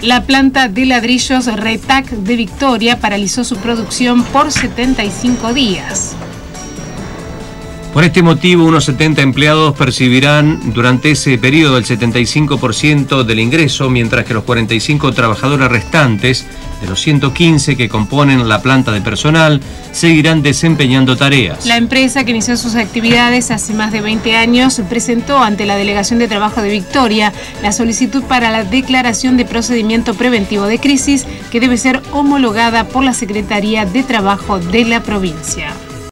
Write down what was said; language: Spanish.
La planta de ladrillos Retac de Victoria paralizó su producción por 75 días. Por este motivo, unos 70 empleados percibirán durante ese periodo el 75% del ingreso, mientras que los 45 trabajadores restantes, de los 115 que componen la planta de personal, seguirán desempeñando tareas. La empresa, que inició sus actividades hace más de 20 años, presentó ante la Delegación de Trabajo de Victoria la solicitud para la declaración de procedimiento preventivo de crisis, que debe ser homologada por la Secretaría de Trabajo de la provincia.